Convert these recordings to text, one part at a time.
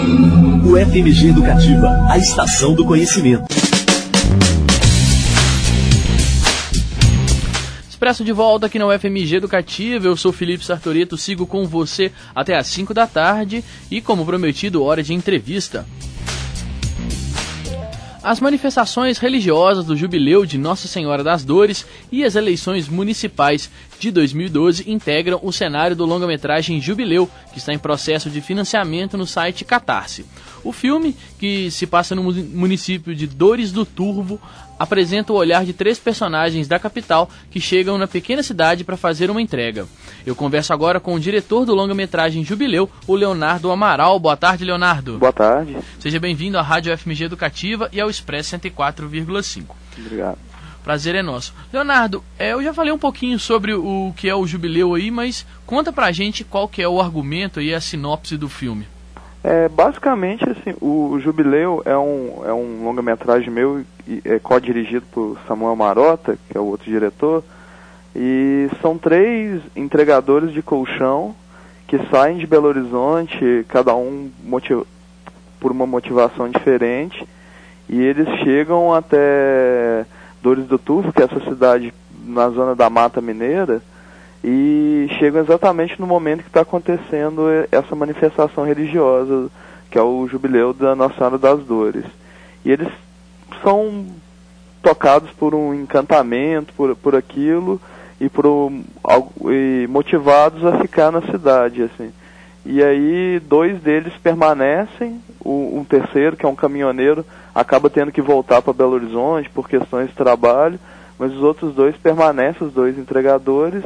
O FMG Educativa, a estação do conhecimento. Expresso de volta aqui no FMG Educativa, eu sou Felipe Sartoreto, sigo com você até às 5 da tarde e, como prometido, hora de entrevista. As manifestações religiosas do Jubileu de Nossa Senhora das Dores e as eleições municipais de 2012 integram o cenário do longa-metragem Jubileu, que está em processo de financiamento no site Catarse. O filme, que se passa no município de Dores do Turvo, apresenta o olhar de 3 personagens da capital que chegam na pequena cidade para fazer uma entrega. Eu converso agora com o diretor do longa-metragem Jubileu, o Leonardo Amaral. Boa tarde, Leonardo. Boa tarde. Seja bem-vindo à Rádio FMG Educativa e ao Expresso 104,5. Obrigado. Prazer é nosso. Leonardo, eu já falei um pouquinho sobre o que é o Jubileu aí, mas conta pra gente qual que é o argumento e a sinopse do filme. Basicamente, assim, o Jubileu é um longa-metragem meu, co-dirigido por Samuel Marota, que é o outro diretor, e são 3 entregadores de colchão que saem de Belo Horizonte, cada um por uma motivação diferente, e eles chegam até Dores do Turvo, que é essa cidade na zona da Mata Mineira, e chegam exatamente no momento que está acontecendo essa manifestação religiosa, que é o Jubileu da Nossa Senhora das Dores. E eles são tocados por um encantamento, por aquilo, e motivados a ficar na cidade, assim. E aí 2 deles permanecem, um terceiro, que é um caminhoneiro, acaba tendo que voltar para Belo Horizonte por questões de trabalho, mas os outros 2 permanecem, os 2 entregadores,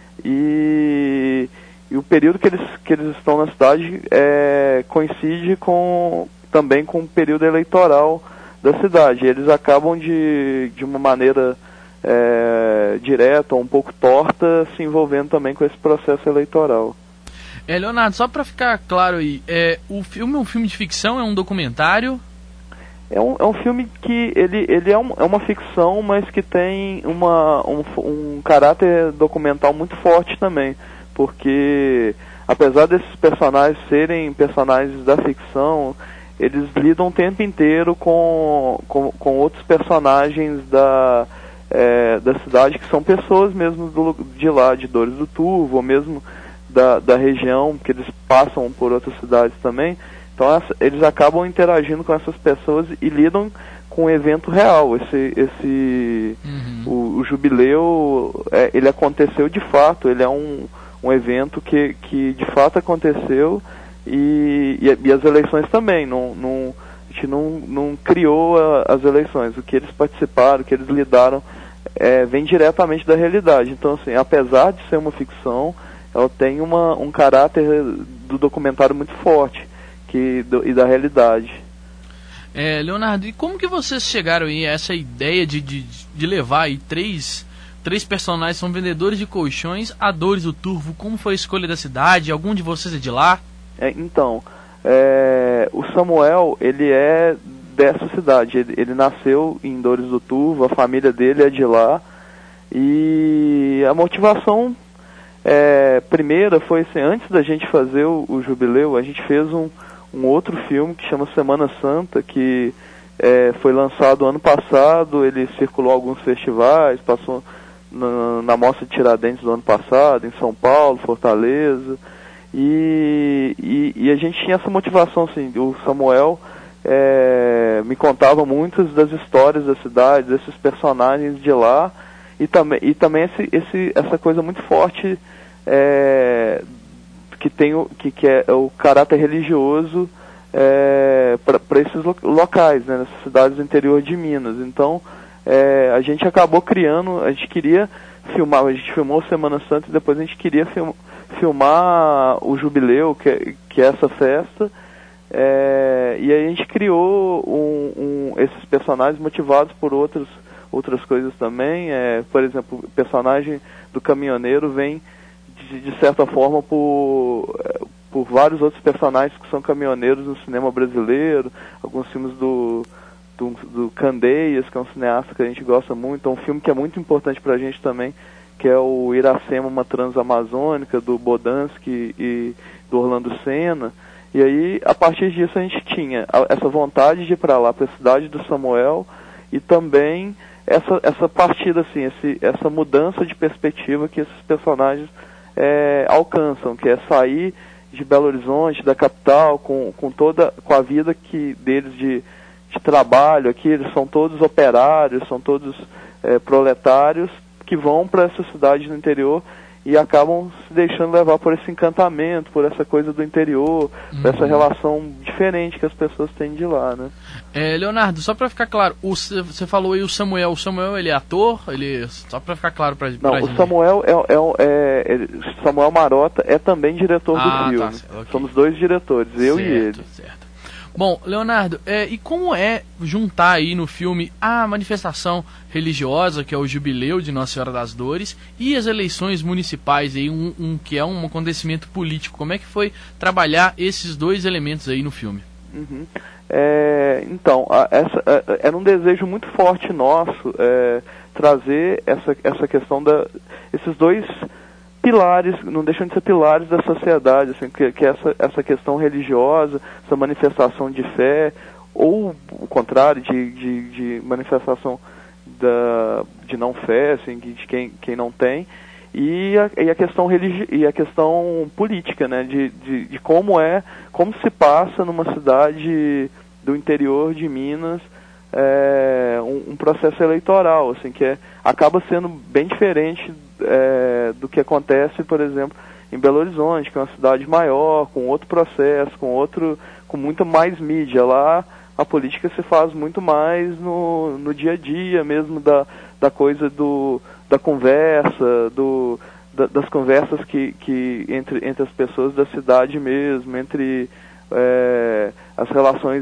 e o período que eles estão na cidade coincide também com o período eleitoral da cidade. E eles acabam de uma maneira direta ou um pouco torta se envolvendo também com esse processo eleitoral. Leonardo, só para ficar claro aí, o filme é um filme de ficção, é um documentário? É um filme que ele é uma ficção, mas que tem um caráter documental muito forte também, porque apesar desses personagens serem personagens da ficção, eles lidam o tempo inteiro com outros personagens da cidade, que são pessoas mesmo de lá, de Dores do Turvo, ou mesmo da região, que eles passam por outras cidades também. Então eles acabam interagindo com essas pessoas e lidam com um evento real. O Jubileu, ele aconteceu de fato, ele é um evento que de fato aconteceu, e as eleições também. A gente não criou as eleições. O que eles participaram, o que eles lidaram, vem diretamente da realidade. Então, assim, apesar de ser uma ficção, ela tem um caráter do documentário muito forte. E da realidade. Leonardo, e como que vocês chegaram aí a essa ideia de levar aí 3 personagens, são vendedores de colchões, a Dores do Turvo? Como foi a escolha da cidade? Algum de vocês é de lá? O Samuel, ele é dessa cidade, ele nasceu em Dores do Turvo, a família dele é de lá, e a motivação primeira foi assim: antes da gente fazer o Jubileu, a gente fez um outro filme que chama Semana Santa, que foi lançado ano passado. Ele circulou alguns festivais, passou na Mostra de Tiradentes do ano passado, em São Paulo, Fortaleza, e a gente tinha essa motivação, assim. O Samuel me contava muitas das histórias da cidade, desses personagens de lá, e também essa coisa muito forte que é o caráter religioso para esses locais, né, nessas cidades do interior de Minas. Então a gente acabou criando, a gente queria filmar, a gente filmou Semana Santa e depois a gente queria filmar o Jubileu, que é essa festa, e aí a gente criou esses personagens motivados por outras coisas também. Por exemplo, o personagem do caminhoneiro vem de certa forma por vários outros personagens que são caminhoneiros no cinema brasileiro, alguns filmes do Candeias, que é um cineasta que a gente gosta muito. É um filme que é muito importante pra gente também, que é o Iracema, uma Transamazônica, do Bodansky e do Orlando Senna. E aí, a partir disso, a gente tinha essa vontade de ir para lá, para a cidade do Samuel, e também essa partida, assim, essa mudança de perspectiva que esses personagens alcançam, que é sair de Belo Horizonte, da capital, com a vida deles de trabalho aqui. Eles são todos operários, são todos proletários, que vão para essa cidade no interior e acabam se deixando levar por esse encantamento, por essa coisa do interior, por essa relação diferente que as pessoas têm de lá, né? Leonardo, só para ficar claro, você falou aí o Samuel ele é ator? Só para ficar claro pra Não, gente. O Samuel Samuel Marota é também diretor do filme. Tá, okay. Somos dois diretores, eu e ele. Certo. Bom, Leonardo, e como é juntar aí no filme a manifestação religiosa, que é o Jubileu de Nossa Senhora das Dores, e as eleições municipais, aí, que é um acontecimento político? Como é que foi trabalhar esses dois elementos aí no filme? Uhum. Então, era um desejo muito forte nosso trazer essa questão esses dois pilares, não deixam de ser pilares da sociedade, assim, que é essa questão religiosa, essa manifestação de fé, ou o contrário, de manifestação de não fé, assim, de quem não tem, e a questão política, né, de como se passa numa cidade do interior de Minas um processo eleitoral, assim, que acaba sendo bem diferente do que acontece, por exemplo, em Belo Horizonte, que é uma cidade maior, com outro processo, com muita mais mídia. Lá a política se faz muito mais no dia a dia mesmo, da coisa da conversa, das conversas que entre as pessoas da cidade mesmo, entre as relações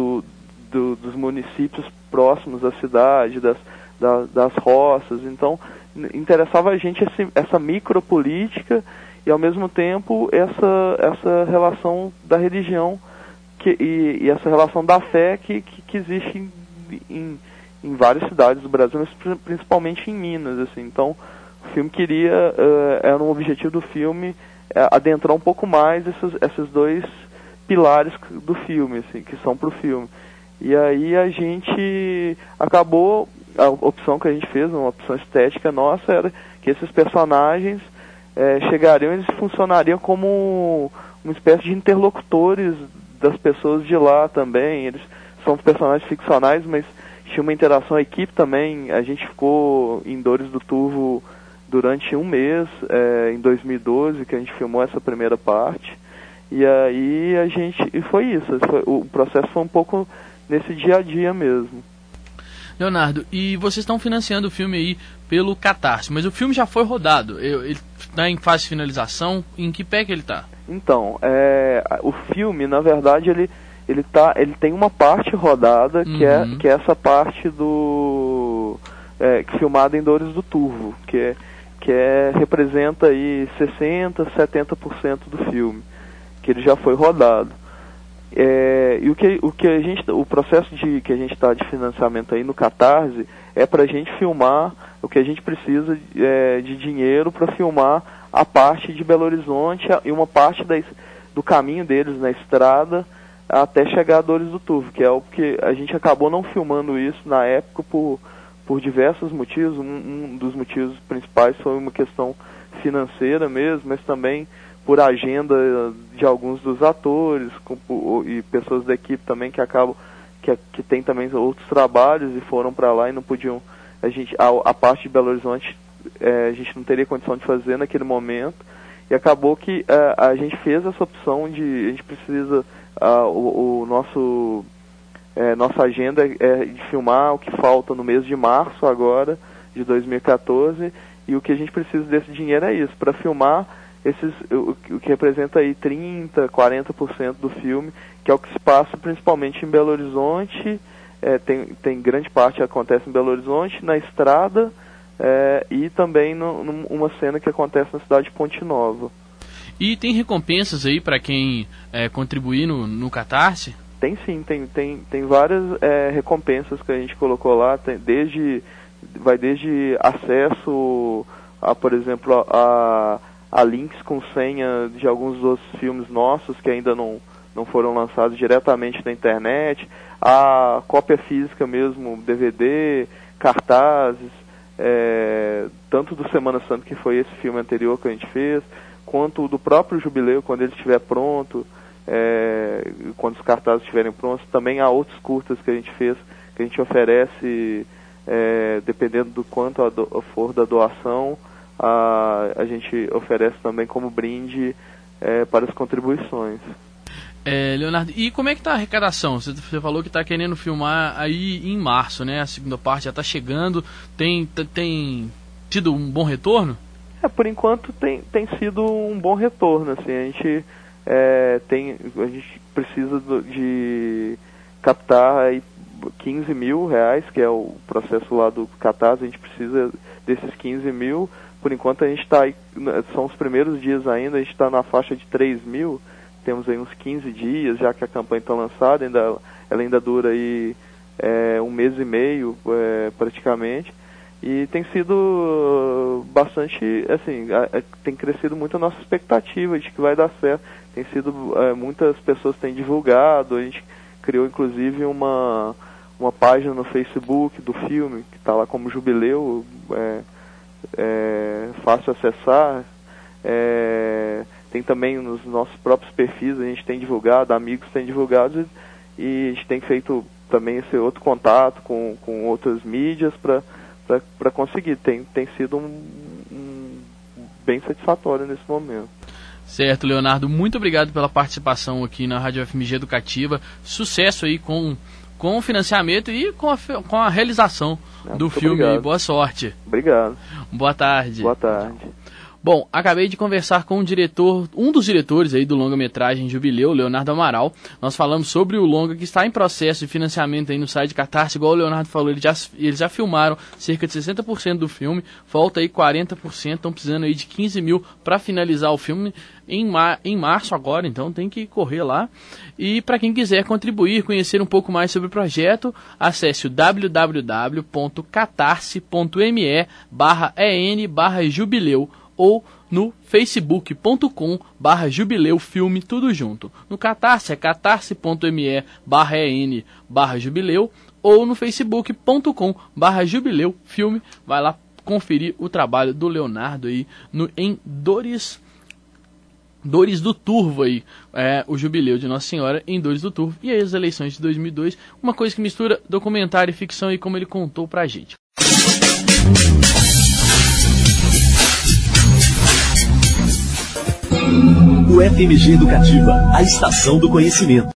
dos municípios próximos à cidade, das roças. Então, interessava a gente essa micropolítica e, ao mesmo tempo, essa relação da religião e essa relação da fé que existe em várias cidades do Brasil, mas principalmente em Minas, assim. Então, o filme era um objetivo do filme adentrar um pouco mais esses dois pilares do filme, assim, que são pro filme. E aí a gente acabou, a opção que a gente fez, uma opção estética nossa, era que esses personagens chegariam, eles funcionariam como uma espécie de interlocutores das pessoas de lá também. Eles são personagens ficcionais, mas tinha uma interação, a equipe também. A gente ficou em Dores do Turvo durante um mês, em 2012, que a gente filmou essa primeira parte. E aí foi isso, o processo foi um pouco nesse dia a dia mesmo. Leonardo, e vocês estão financiando o filme aí pelo Catarse, mas o filme já foi rodado, ele está em fase de finalização, em que pé que ele está? Então, o filme, na verdade, ele tem uma parte rodada, que é essa parte filmada em Dores do Turvo, que representa aí 60%, 70% do filme, que ele já foi rodado. E o processo que a gente está de financiamento aí no Catarse é para a gente filmar o que a gente precisa de dinheiro para filmar a parte de Belo Horizonte e uma parte do caminho deles na estrada até chegar a Dores do Turvo, que é o que a gente acabou não filmando isso na época por diversos motivos. Um dos motivos principais foi uma questão financeira mesmo, mas também por agenda de alguns dos atores e pessoas da equipe também que tem também outros trabalhos e foram para lá e não podiam. A parte de Belo Horizonte a gente não teria condição de fazer naquele momento, e acabou que a gente fez essa opção a gente precisa, nossa agenda é de filmar o que falta no mês de março agora, de 2014, e o que a gente precisa desse dinheiro é isso, para filmar o que representa aí 30%, 40% do filme, que é o que se passa principalmente em Belo Horizonte. Tem grande parte que acontece em Belo Horizonte, na estrada, e também numa cena que acontece na cidade de Ponte Nova. E tem recompensas aí para quem contribuir no Catarse? Tem sim, tem várias recompensas que a gente colocou lá, vai desde acesso a, por exemplo, a links com senha de alguns dos filmes nossos que ainda não não foram lançados diretamente na internet, a cópia física mesmo, DVD, cartazes, tanto do Semana Santa, que foi esse filme anterior que a gente fez, quanto do próprio Jubileu, quando ele estiver pronto, quando os cartazes estiverem prontos. Também há outros curtas que a gente fez, que a gente oferece, dependendo do quanto for da doação, a gente oferece também como brinde para as contribuições. Leonardo, e como é que tá a arrecadação? Você falou que está querendo filmar aí em março, né? A segunda parte já está chegando. Tem tido um bom retorno? Por enquanto tem sido um bom retorno. Assim, a gente precisa de captar aí R$15 mil, que é o processo lá do Catarse. A gente precisa desses 15 mil. Por enquanto a gente está aí, são os primeiros dias ainda, a gente está na faixa de 3 mil. Temos aí uns 15 dias, já que a campanha está lançada, ela ainda dura aí 1 mês e meio, praticamente. E tem sido bastante, assim, tem crescido muito a nossa expectativa de que vai dar certo. Tem sido, muitas pessoas têm divulgado, a gente criou inclusive uma página no Facebook do filme, que está lá como Jubileu, fácil acessar. Tem também nos nossos próprios perfis, a gente tem divulgado, amigos têm divulgado, e a gente tem feito também esse outro contato com outras mídias para conseguir. Tem sido bem satisfatório nesse momento. Certo, Leonardo, muito obrigado pela participação aqui na Rádio FMG Educativa. Sucesso aí com o financiamento e com a realização do filme. Obrigado. Boa sorte. Obrigado. Boa tarde. Boa tarde. Bom, acabei de conversar com um dos diretores aí do longa-metragem Jubileu, Leonardo Amaral. Nós falamos sobre o longa que está em processo de financiamento aí no site Catarse. Igual o Leonardo falou, eles já filmaram cerca de 60% do filme, falta aí 40%, estão precisando aí de 15 mil para finalizar o filme em março agora, então tem que correr lá. E para quem quiser contribuir, conhecer um pouco mais sobre o projeto, acesse o www.catarse.me/en/jubileu ou no facebook.com/jubileufilme, tudo junto. No Catarse é catarse.me/en/jubileu ou no facebook.com/jubileufilme. Vai lá conferir o trabalho do Leonardo aí em Dores do Turvo aí, o Jubileu de Nossa Senhora em Dores do Turvo e aí as eleições de 2002, uma coisa que mistura documentário e ficção e como ele contou pra gente. O FMG Educativa, a estação do conhecimento.